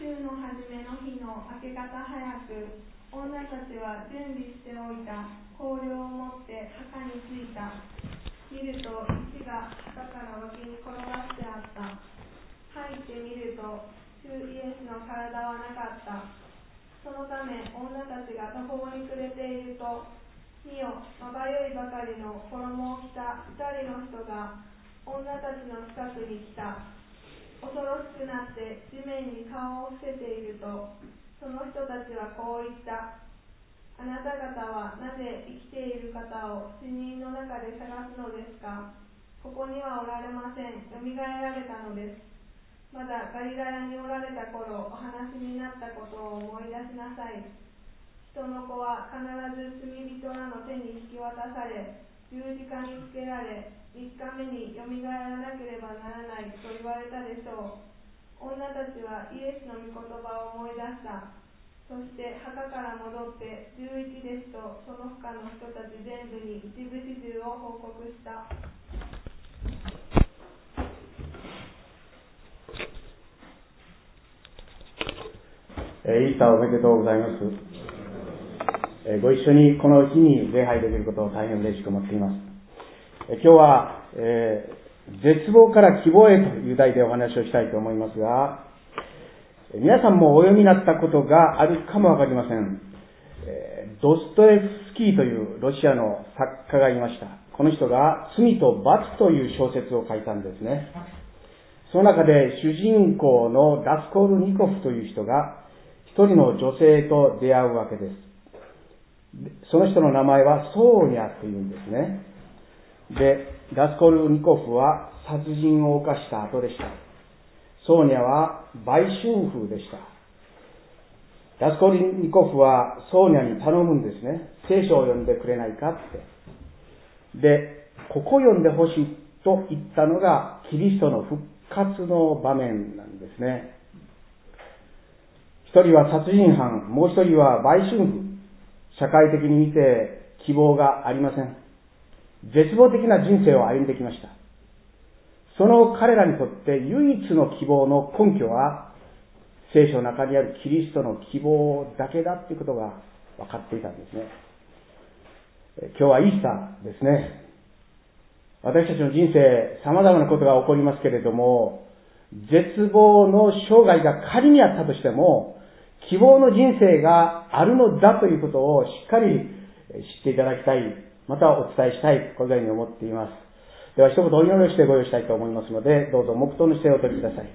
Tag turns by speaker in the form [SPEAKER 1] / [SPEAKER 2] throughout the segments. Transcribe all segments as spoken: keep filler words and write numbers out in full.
[SPEAKER 1] 週の初めの日の明け方早く、女たちは準備しておいた香料を持って墓に着いた。見ると石が墓から脇に転がしてあった。入ってみると、主イエスの体はなかった。そのため女たちが途方に暮れていると、見よ、まばゆいばかりの衣を着た二人の人が女たちの近くに来た。恐ろしくなって地面に顔を伏せていると、その人たちはこう言った。あなた方はなぜ生きている方を死人の中で探すのですか。ここにはおられません。よみがえられたのです。まだガリラヤにおられた頃、お話になったことを思い出しなさい。人の子は必ず罪人らの手に引き渡され、十字架につけられ、三日目によみがえらなければならないと言われたでしょう。女たちはイエスの御言葉を思い出した。そして墓から戻って十一弟子とその他の人たち全部に一部始終を報告した。
[SPEAKER 2] イースターおめでとうございます。ご一緒にこの日に礼拝できることを大変嬉しく思っています。今日は、えー、絶望から希望へという題でお話をしたいと思いますが、皆さんもお読みになったことがあるかもわかりません。ドストエフスキーというロシアの作家がいました。この人が罪と罰という小説を書いたんですね。その中で主人公のラスコールニコフという人が一人の女性と出会うわけです。その人の名前はソーニャというんですね。で、ラスコールニコフは殺人を犯した後でした。ソーニャは売春婦でした。ラスコールニコフはソーニャに頼むんですね。聖書を読んでくれないかって。で、ここ読んでほしいと言ったのがキリストの復活の場面なんですね。一人は殺人犯、もう一人は売春婦。社会的に見て希望がありません。絶望的な人生を歩んできました。その彼らにとって唯一の希望の根拠は聖書の中にあるキリストの希望だけだということが分かっていたんですね。今日はイースターですね。私たちの人生様々なことが起こりますけれども、絶望の生涯が仮にあったとしても希望の人生があるのだということをしっかり知っていただきたい、またお伝えしたい、このように思っています。では一言お祈りをしてご用意したいと思いますので、どうぞ黙祷の姿勢をお取りください。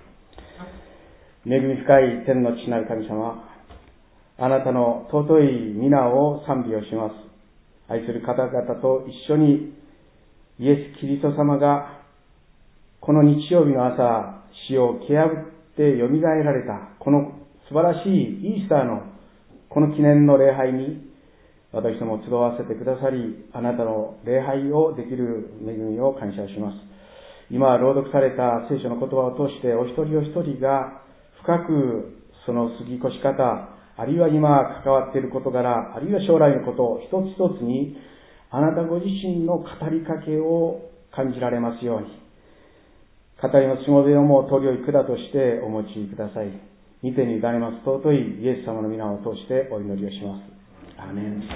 [SPEAKER 2] 恵み深い天の父なる神様、あなたの尊い皆を賛美をします。愛する方々と一緒にイエス・キリスト様がこの日曜日の朝、死を蹴破ってよみがえられたこの素晴らしいイースターのこの記念の礼拝に私ども集わせてくださり、あなたの礼拝をできる恵みを感謝します。今朗読された聖書の言葉を通してお一人お一人が深くその過ぎ越し方、あるいは今関わっている事柄、あるいは将来のことを一つ一つにあなたご自身の語りかけを感じられますように、語りのしもべをも取り置い管としてお持ちください。御手に委ねます尊いイエス様の皆を通してお祈りをします。アーメン。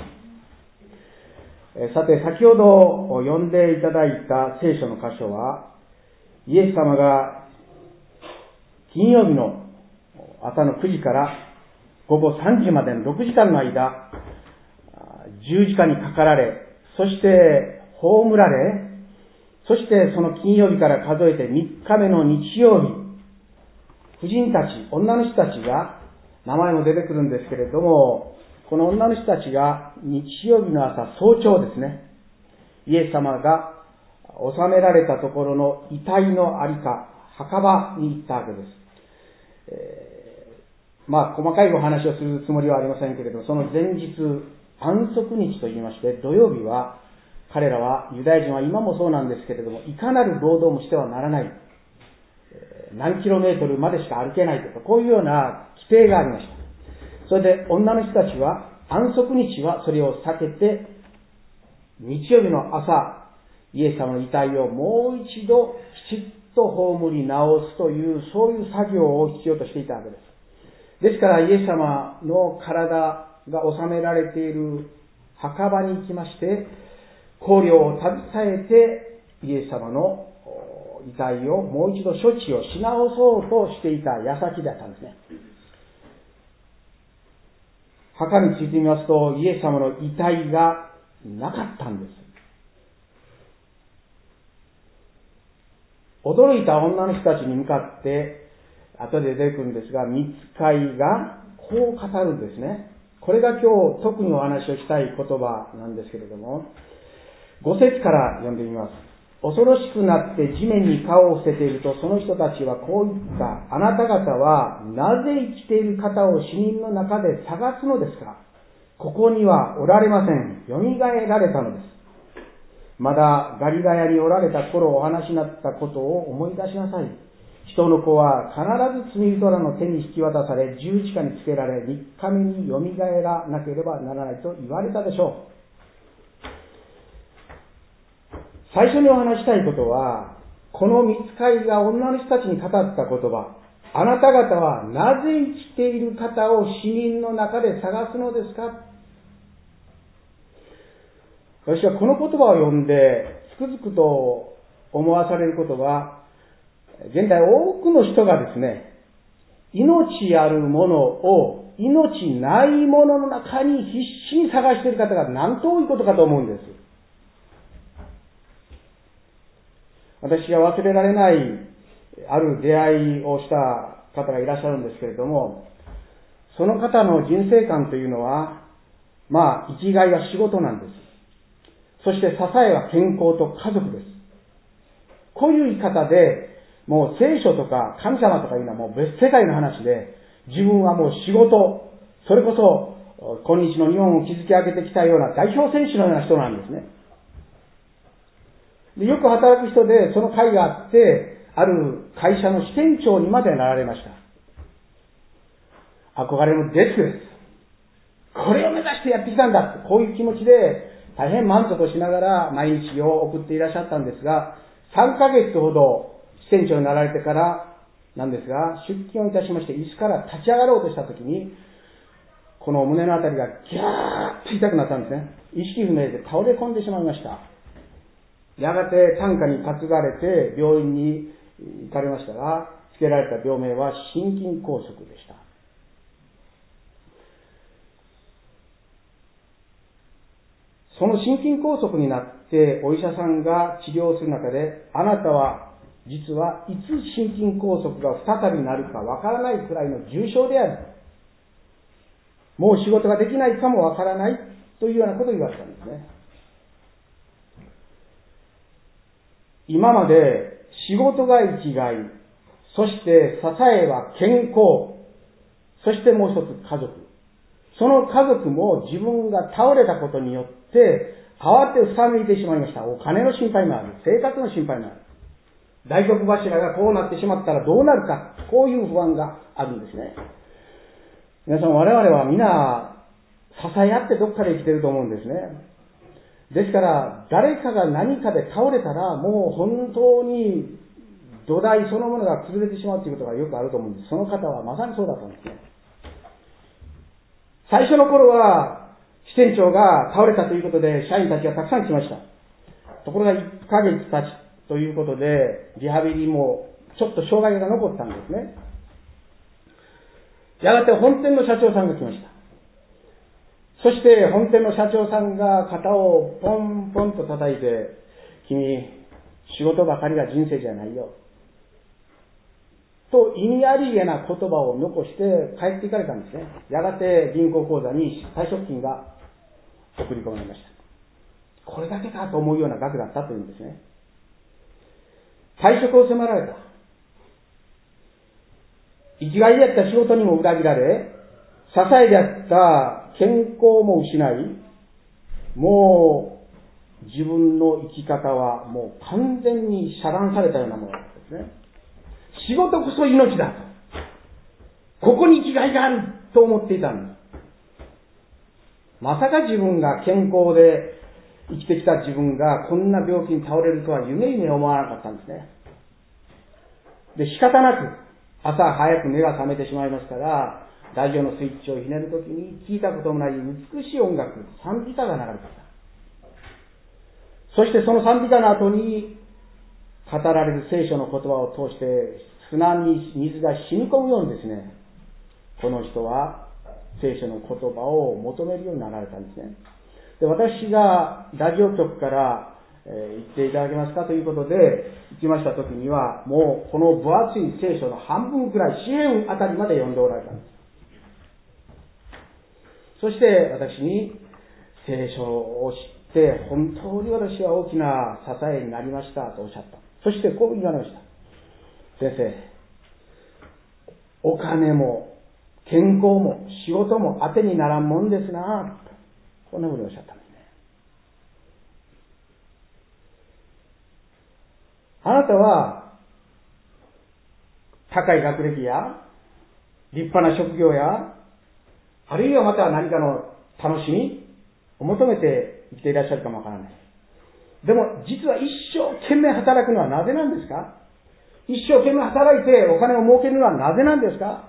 [SPEAKER 2] さて、先ほど読んでいただいた聖書の箇所は、イエス様が金曜日の朝のくじから午後さんじまでのろくじかんの間、十字架にかかられ、そして葬られ、そしてその金曜日から数えてみっかめの日曜日、婦人たち、女の人たちが、名前も出てくるんですけれども、この女の人たちが日曜日の朝早朝ですね、イエス様が収められたところの遺体のありか、墓場に行ったわけです。えー、まあ細かいお話をするつもりはありませんけれども、その前日、安息日と言いまして、土曜日は彼らは、ユダヤ人は今もそうなんですけれども、いかなる労働もしてはならない。何キロメートルまでしか歩けないとか、こういうような規定がありました。それで女の人たちは安息日はそれを避けて、日曜日の朝イエス様の遺体をもう一度きちっと葬り直すという、そういう作業を必要としていたわけです。 ですからイエス様の体が収められている墓場に行きまして、香料を携えてイエス様の遺体をもう一度処置をし直そうとしていた矢先だったんですね。墓についてみますと、イエス様の遺体がなかったんです。驚いた女の人たちに向かって、後で出てくるんですが、御使いがこう語るんですね。これが今日特にお話をしたい言葉なんですけれども、ご節から読んでみます。恐ろしくなって地面に顔を伏せていると、その人たちはこう言った。あなた方はなぜ生きている方を死人の中で探すのですか。ここにはおられません。よみがえられたのです。まだガリラヤにおられた頃お話になったことを思い出しなさい。人の子は必ず罪人らの手に引き渡され、十字架につけられ、三日目によみがえらなければならないと言われたでしょう。最初にお話したいことは、この御使いが女の人たちに語った言葉、あなた方はなぜ生きている方を死人の中で探すのですか。私はこの言葉を読んでつくづくと思わされることは、現代多くの人がですね、命あるものを命ないものの中に必死に探している方がなんと多いことかと思うんです。私は忘れられないある出会いをした方がいらっしゃるんですけれども、その方の人生観というのは、まあ生きがいは仕事なんです。そして支えは健康と家族です。こういう言い方で、もう聖書とか神様とかいうのはもう別世界の話で、自分はもう仕事、それこそ今日の日本を築き上げてきたような代表選手のような人なんですね。でよく働く人でその会があって、ある会社の支店長にまでなられました。憧れのデスクです。これを目指してやってきたんだ。こういう気持ちで大変満足をしながら毎日を送っていらっしゃったんですが、さんかげつほど支店長になられてからなんですが、出勤をいたしまして椅子から立ち上がろうとしたときに、この胸のあたりがギャーッと痛くなったんですね。意識不明で倒れ込んでしまいました。やがて担架に担がれて病院に行かれましたが、つけられた病名は心筋梗塞でした。その心筋梗塞になってお医者さんが治療する中で、あなたは実はいつ心筋梗塞が再びなるかわからないくらいの重症である。もう仕事ができないかもわからないというようなことを言われたんですね。今まで仕事が生きがい、そして支えは健康、そしてもう一つ家族。その家族も自分が倒れたことによって慌てふためいてしまいました。お金の心配もある。生活の心配もある。大黒柱がこうなってしまったらどうなるか。こういう不安があるんですね。皆さん、我々は皆支え合ってどっかで生きていると思うんですね。ですから誰かが何かで倒れたらもう本当に土台そのものが崩れてしまうということがよくあると思うんです。その方はまさにそうだったんですね。最初の頃は支店長が倒れたということで社員たちがたくさん来ました。ところがいっかげつ経ちということでリハビリもちょっと障害が残ったんですね。やがて本店の社長さんが来ました。そして本店の社長さんが肩をポンポンと叩いて、君、仕事ばかりが人生じゃないよ。と意味ありげな言葉を残して帰っていかれたんですね。やがて銀行口座に退職金が送り込まれました。これだけかと思うような額だったというんですね。退職を迫られた。生きがいであった仕事にも裏切られ、支えであった健康も失い、もう自分の生き方はもう完全に遮断されたようなものなんですね。仕事こそ命だと、ここに生きがいがあると思っていたんです。まさか自分が健康で生きてきた自分がこんな病気に倒れるとは夢に思わなかったんですね。で、仕方なく朝早く目が覚めてしまいますから、 ラジオのスイッチをひねるときに聞いたこともない美しい音楽、賛美歌が流れてきた。そしてその賛美歌の後に語られる聖書の言葉を通して砂に水が染み込むようにですね、この人は聖書の言葉を求めるようになられたんですね。で、私がラジオ局からえー、言っていただけますかということで行きましたときには、もうこの分厚い聖書の半分くらい、詩篇あたりまで読んでおられたんです。そして私に聖書を知って本当に私は大きな支えになりましたとおっしゃった。そしてこう言われました。先生、お金も健康も仕事も当てにならんもんですな、こんなふうにおっしゃった。あなたは高い学歴や立派な職業や、あるいはまた何かの楽しみを求めて生きていらっしゃるかもわからない。でも実は一生懸命働くのはなぜなんですか？一生懸命働いてお金を儲けるのはなぜなんですか？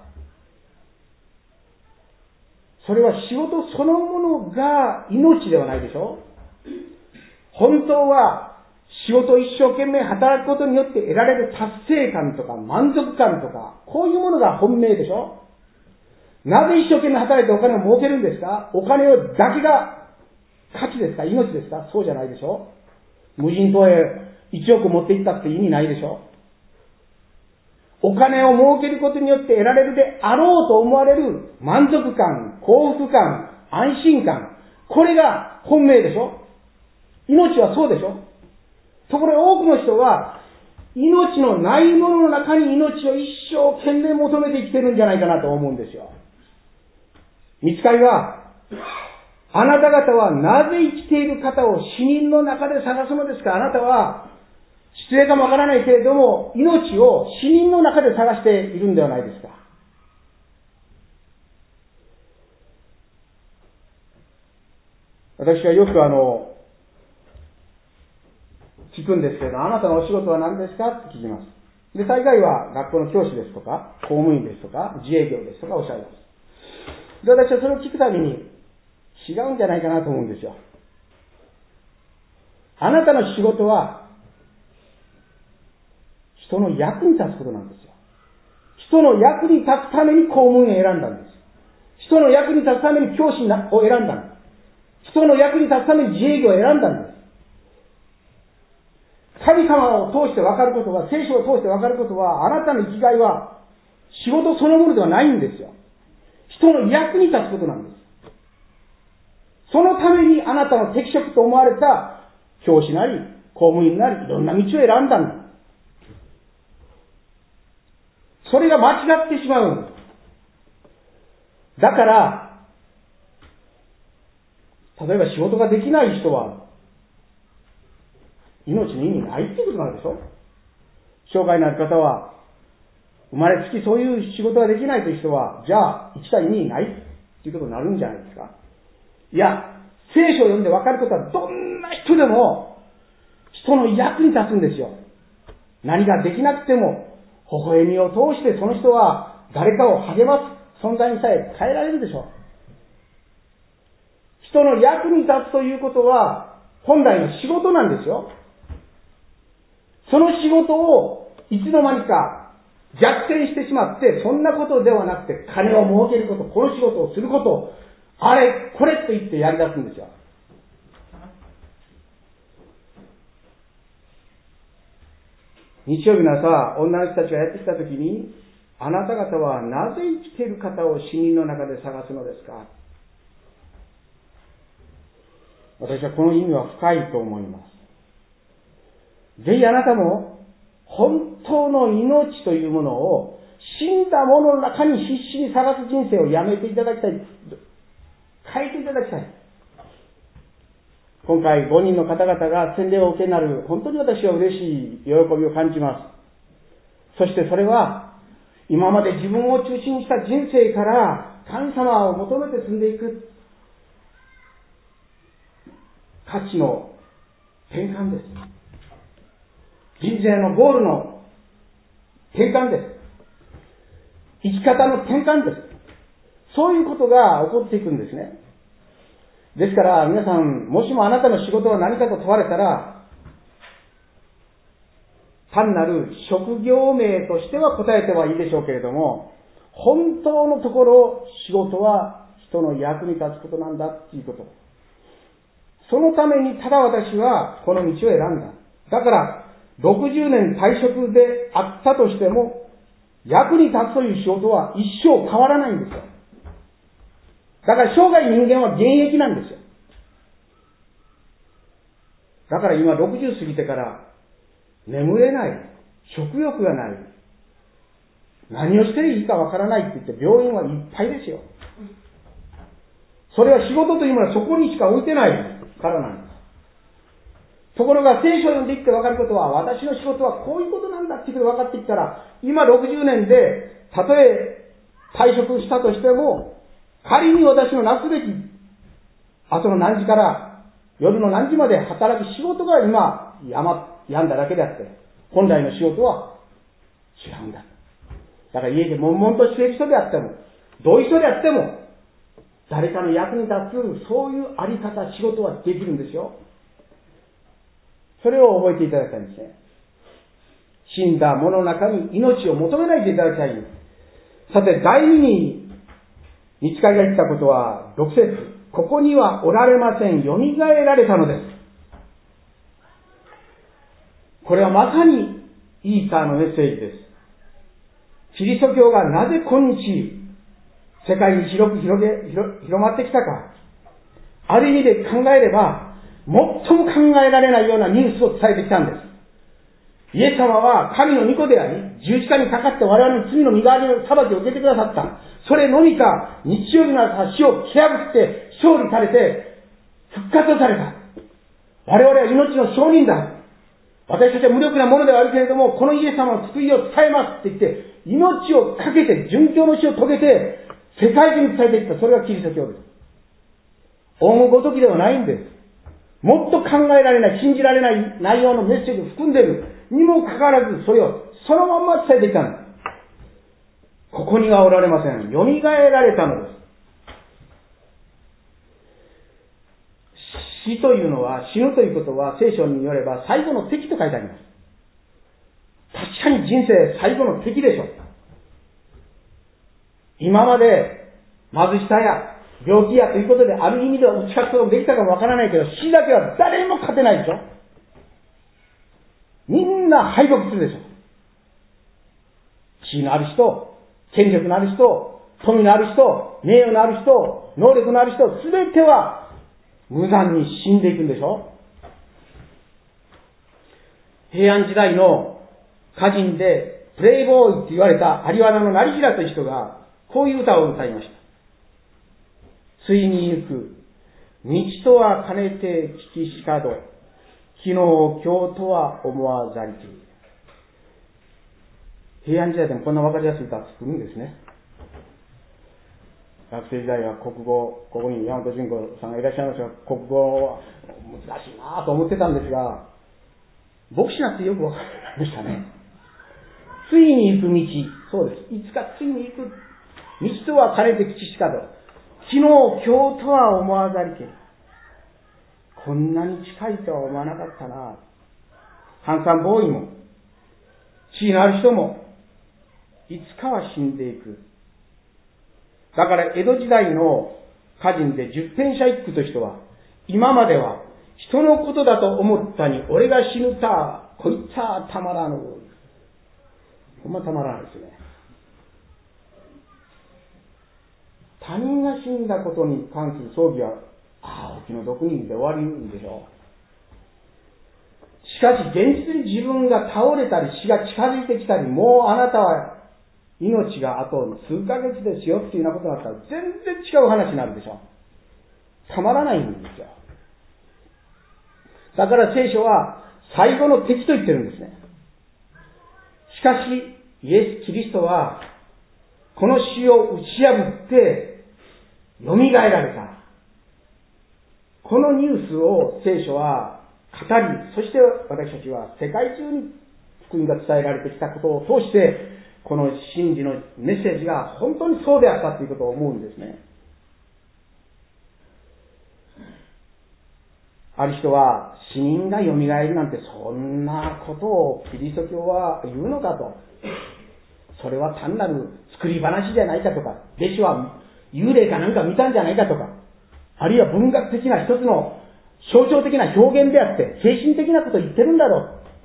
[SPEAKER 2] それは仕事そのものが命ではないでしょ。本当は仕事を一生懸命働くことによって得られる達成感とか満足感とか、こういうものが本命でしょ。なぜ一生懸命働いてお金を儲けるんですか？お金をだけが価値ですか？命ですか？そうじゃないでしょ。無人島へいちおく持っていったって意味ないでしょ。お金を儲けることによって得られるであろうと思われる満足感、幸福感、安心感、これが本命でしょ。命はそうでしょ。ところが多くの人は命のないものの中に命を一生懸命求めて生きてるんじゃないかなと思うんですよ。見つかりは、あなた方はなぜ生きている方を死人の中で探すのですか？あなたは失礼かもわからないけれども、命を死人の中で探しているんではないですか。私はよくあの聞くんですけど、あなたのお仕事は何ですかって聞きます。で、大概は学校の教師ですとか、公務員ですとか、自営業ですとかおっしゃいます。で、私はそれを聞くたびに違うんじゃないかなと思うんですよ。あなたの仕事は人の役に立つことなんですよ。人の役に立つために公務員を選んだんです。人の役に立つために教師を選んだんです。人の役に立つために自営業を選んだんです。神様を通して分かることは、聖書を通して分かることは、あなたの生きがいは仕事そのものではないんですよ。人の役に立つことなんです。そのためにあなたの適職と思われた教師なり公務員なりいろんな道を選んだんだ。それが間違ってしまうんです。だから例えば仕事ができない人は命に意味ないっていうことなんでしょ。障害のある方は生まれつきそういう仕事ができないという人は、じゃあ生きた意味ないっていうことになるんじゃないですか。いや、聖書を読んで分かることはどんな人でも人の役に立つんですよ。何ができなくても微笑みを通してその人は誰かを励ます存在にさえ変えられるでしょう。人の役に立つということは本来の仕事なんですよ。その仕事をいつの間にか逆転してしまって、そんなことではなくて金を儲けること、この仕事をすること、あれこれと言ってやり出すんですよ。日曜日の朝、女の人たちがやってきたときに、あなた方はなぜ生きている方を死人の中で探すのですか。私はこの意味は深いと思います。ぜひあなたも本当の命というものを死んだものの中に必死に探す人生をやめていただきたい。変えていただきたい。今回ごにんの方々が洗礼を受けになる、本当に私は嬉しい喜びを感じます。そしてそれは今まで自分を中心にした人生から神様を求めて進んでいく価値の転換です。人生のゴールの転換です。生き方の転換です。 そういうことが起こっていくんですね。ですから皆さん、もしもあなたの仕事は何かと問われたら、単なる職業名としては答えてはいいでしょうけれども、本当のところ仕事は人の役に立つことなんだっていうこと。そのためにただ私はこの道を選んだ。だからろくじゅうねん退職であったとしても、役に立つという仕事は一生変わらないんですよ。だから生涯人間は現役なんですよ。だから今ろくじゅう過ぎてから眠れない、食欲がない、何をしていいかわからないって言って病院はいっぱいですよ。それは仕事というものはそこにしか置いてないからなんです。ところが聖書を読んでいって分かることは、私の仕事はこういうことなんだっていうことが分かってきたら、今ろくじゅうねんでたとえ退職したとしても、仮に私のなすべき朝の何時から夜の何時まで働く仕事が今やま病んだだけであって、本来の仕事は違うんだ。だから家で悶々としている人であっても、どういう人であっても、誰かの役に立つ、そういうあり方、仕事はできるんですよ。それを覚えていただきたいんですね。死んだ者の中に命を求めないでいただきたいんです。さて、第二に、日会が言ったことは、ろく節、ここにはおられません、よみがえられたのです。これはまさにイースターのメッセージです。キリスト教がなぜ今日、世界に広く広げ、広、広まってきたか。ある意味で考えれば、最も考えられないようなニュースを伝えてきたんです。イエス様は神の御子であり、十字架にかかって我々の罪の身代わりの裁きを受けてくださった。それのみか、日曜日の朝死を蹴破って勝利されて復活された。我々は命の証人だ。私たちは無力なものではあるけれども、このイエス様の救いを伝えますって言って、命をかけて殉教の死を遂げて、世界中に伝えていった。それがキリスト教です。大ごときではないんです。もっと考えられない、信じられない内容のメッセージを含んでいるにもかかわらず、それをそのまま伝えていたんです。ここにはおられません。よみがえられたのです。死というのは、死ぬということは聖書によれば最後の敵と書いてあります。確かに人生最後の敵でしょう。今まで貧しさや病気やということである意味では打ち勝つこともできたかもわからないけど、死だけは誰も勝てないでしょ。みんな敗北するでしょ。地位のある人、権力のある人、富のある人、名誉のある人、能力のある人、すべては無残に死んでいくんでしょ。平安時代の歌人でプレイボーイって言われた有原の成平という人がこういう歌を歌いました。ついに行く道とは兼ねて聞きしかど、昨日今日とは思わざりき。平安時代でもこんな分かりやすい歌を作るんですね。学生時代は国語、ここに山本純子さんがいらっしゃいますが、国語は難しいなと思ってたんですが、牧師になってよく分かりましたね。ついに行く道、そうです。いつかついに行く道とは兼ねて聞きしかど、昨日今日とは思わざりけり。こんなに近いとは思わなかったな。ハンサンボーイも地位のある人もいつかは死んでいく。だから江戸時代の歌人で十返舎一句という人は、今までは人のことだと思ったに俺が死ぬた、こいつはたまらぬ。ほんまたまらないですね。他人が死んだことに関する葬儀は、ああ、お気の毒にで終わるんでしょう。しかし現実に自分が倒れたり死が近づいてきたり、もうあなたは命があと数ヶ月ですよっていうようなことになったら全然違う話になるでしょう。たまらないんですよ。だから聖書は最後の敵と言ってるんですね。しかしイエス・キリストはこの死を打ち破って蘇られた。このニュースを聖書は語り、そして私たちは世界中に福音が伝えられてきたことを通して、 この真理のメッセージが本当にそうであったということを思うんですね。ある人は死人がよみがえるなんてそんなことをキリスト教は言うのかと。それは単なる作り話じゃないかとか、弟子は幽霊かなんか見たんじゃないかとか、あるいは文学的な一つの象徴的な表現であって精神的なことを言ってるんだろう。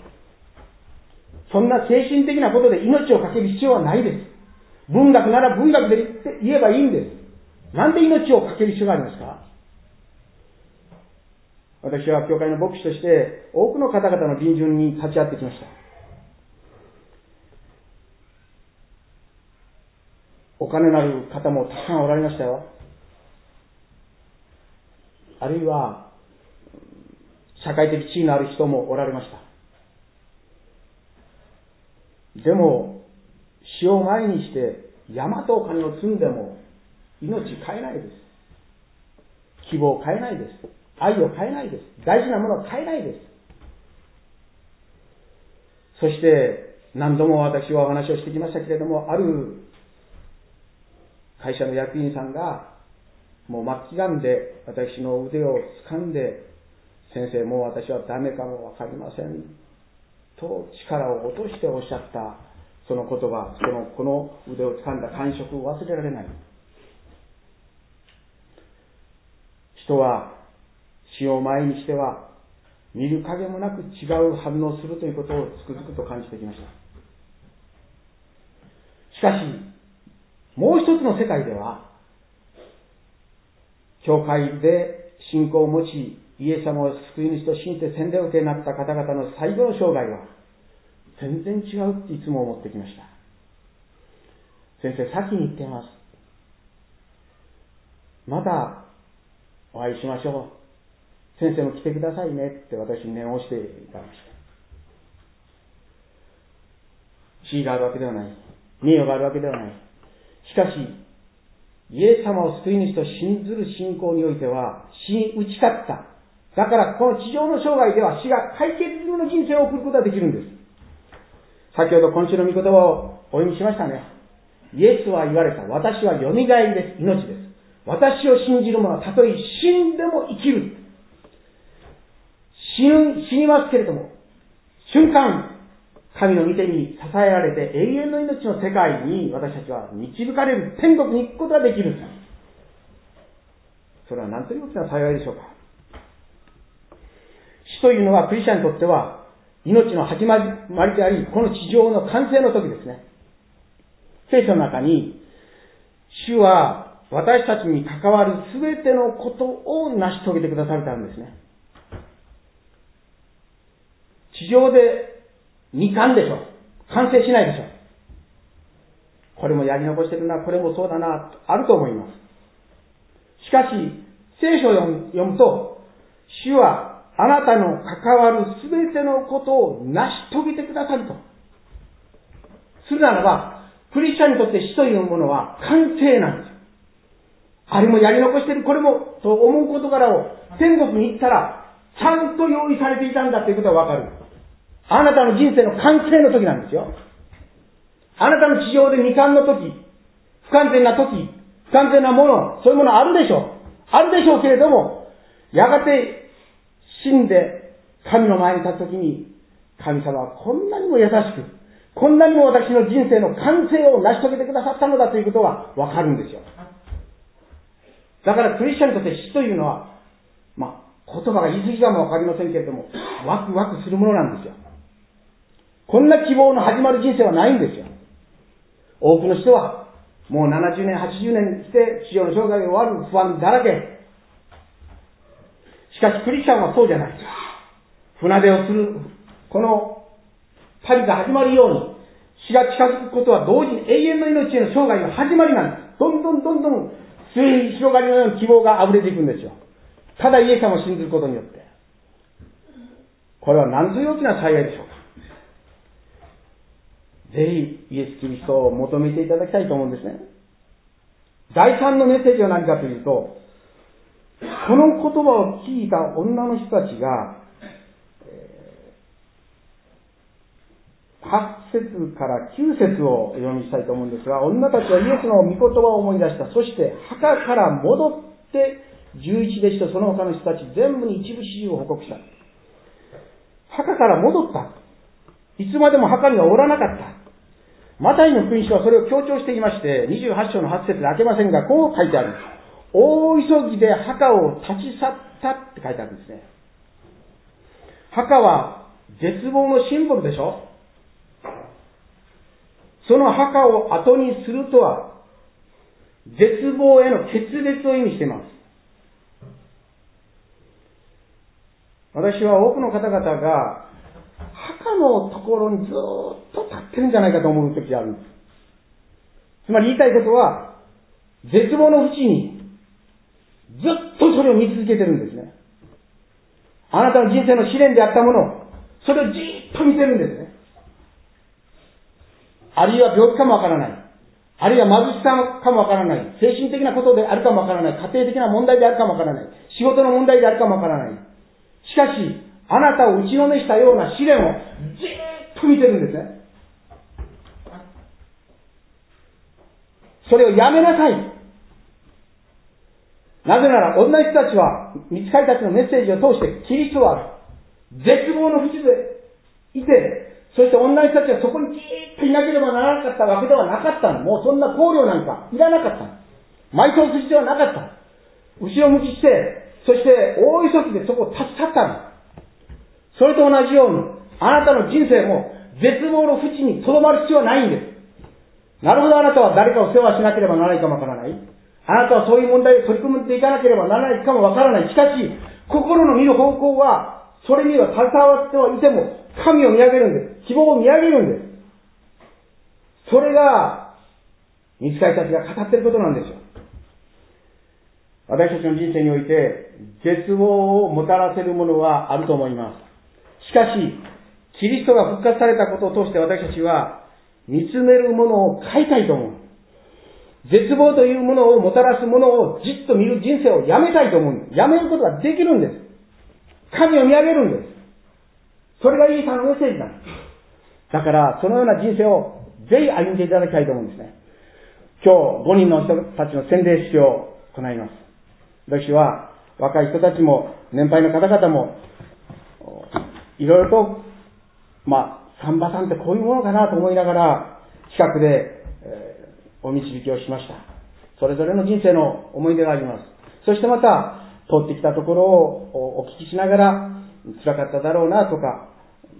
[SPEAKER 2] そんな精神的なことで命をかける必要はないです。文学なら文学で言えばいいんです。なんで命をかける必要がありますか？私は教会の牧師として多くの方々の臨終に立ち会ってきました。お金のある方もたくさんおられましたよ。あるいは社会的地位のある人もおられました。でも死を前にして山とお金を積んでも命変えないです。希望を変えないです。愛を変えないです。大事なものを変えないです。そして何度も私はお話をしてきましたけれども、ある会社の役員さんがもう末期がんで私の腕を掴んで、先生もう私はダメかもわかりませんと力を落としておっしゃったその言葉、そのこの腕を掴んだ感触を忘れられない。人は死を前にしては見る影もなく違う反応するということをつくづくと感じてきました。しかしもう一つの世界では、教会で信仰を持ちイエス様を救い主と信じて洗礼を受けになった方々の最後の生涯は全然違うっていつも思ってきました。先生先に言っています。またお会いしましょう。先生も来てくださいねって私に念を押していただきました。地位があるわけではない。名誉があるわけではない。しかし、イエス様を救い主と信ずる信仰においては死に打ち勝った。だからこの地上の生涯では死が解決済みの人生を送ることができるんです。先ほど今週の御言葉をお読みしましたね。イエスは言われた。私はよみがえりです。命です。私を信じる者はたとえ死んでも生きる。死ぬ、死にますけれども、瞬間、神の御手に支えられて永遠の命の世界に私たちは導かれる、天国に行くことができる。それは何という大きな幸いでしょうか。死というのはクリスチャンにとっては命の始まりであり、この地上の完成の時ですね。聖書の中に、主は私たちに関わるすべてのことを成し遂げてくださるためですね。地上で二冠でしょ。完成しないでしょ。これもやり残してるな、これもそうだな、あると思います。しかし、聖書を読むと、主はあなたの関わるすべてのことを成し遂げてくださると。するならば、クリスチャンにとって死というものは完成なんですよ。あれもやり残してる、これも、と思う事柄を天国に行ったら、ちゃんと用意されていたんだということがわかる。あなたの人生の完成の時なんですよ。あなたの地上で二冠の時、不完全な時、不完全なもの、そういうものあるでしょう。あるでしょうけれども、やがて死んで神の前に立つ時に、神様はこんなにも優しく、こんなにも私の人生の完成を成し遂げてくださったのだということがわかるんですよ。だからクリスチャンにとって死というのは、まあ、言葉が言い過ぎかもわかりませんけれども、ワクワクするものなんですよ。こんな希望の始まる人生はないんですよ。多くの人はもうななじゅうねん、はちじゅうねんして地上の生涯が終わる不安だらけ。しかしクリスチャンはそうじゃない。船出をするこの旅が始まるように、死が近づくことは同時に永遠の命への生涯の始まりなんです。どんどんどんどん末広がりのような希望が溢れていくんですよ。ただイエス様を信ずることによって。これは何という大きな幸いでしょうか。ぜひイエス・キリストを求めていただきたいと思うんですね。第三のメッセージは何かというと、この言葉を聞いた女の人たちが、えはち節からきゅう節をお読みしたいと思うんですが、女たちはイエスの御言葉を思い出した。そして墓から戻って十一弟子とその他の人たち全部に一部始終を報告した。墓から戻った。いつまでも墓にはおらなかった。マタイの福音書はそれを強調していまして、にじゅうはち章のはち節で開けませんが、こう書いてある。大急ぎで墓を立ち去ったって書いてあるんですね。墓は絶望のシンボルでしょ。その墓を後にするとは、絶望への決裂を意味しています。私は多くの方々が、墓のところにずっと立ってるんじゃないかと思う時があるんです。つまり言いたいことは、絶望の淵に、ずっとそれを見続けてるんですね。あなたの人生の試練であったもの、それをじーっと見てるんですね。あるいは病気かもわからない。あるいは貧しさかもわからない。精神的なことであるかもわからない。家庭的な問題であるかもわからない。仕事の問題であるかもわからない。しかし、あなたを打ちのめしたような試練をじーっと見てるんですね。それをやめなさい。なぜなら、女の人たちは、御使いたちのメッセージを通して、キリストは絶望の淵でいて、そして女の人たちはそこにじーっといなければならなかったわけではなかったの。もうそんな考慮なんかいらなかったの。埋葬する必要はなかった。後ろ向きして、そして大急ぎでそこを立ち去ったの。それと同じように、あなたの人生も絶望の淵に留まる必要はないんです。なるほど、あなたは誰かを世話しなければならないかもわからない。あなたはそういう問題を取り組んでいかなければならないかもわからない。しかし、心の見る方向は、それには携わってはいても、神を見上げるんです。希望を見上げるんです。それが、御使いたちが語っていることなんですよ。私たちの人生において、絶望をもたらせるものはあると思います。しかし、キリストが復活されたことを通して私たちは、見つめるものを変えたいと思う。絶望というものをもたらすものをじっと見る人生をやめたいと思う。やめることができるんです。神を見上げるんです。それがイエス様のメッセージなんです。だから、そのような人生をぜひ歩んでいただきたいと思うんですね。今日、ごにんの人たちの洗礼式を行います。私は、若い人たちも、年配の方々も、いろいろと、まあ、サンバさんってこういうものかなと思いながら、近くで、えー、お導きをしました。それぞれの人生の思い出があります。そしてまた、通ってきたところをお聞きしながら、辛かっただろうなとか、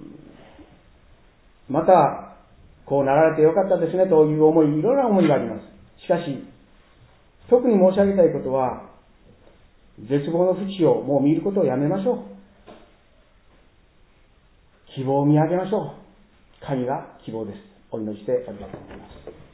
[SPEAKER 2] また、こうなられてよかったですねという思い、いろいろな思いがあります。しかし、特に申し上げたいことは、絶望の淵をもう見ることをやめましょう。希望を見上げましょう。神が希望です。お祈りしてありがとうございます。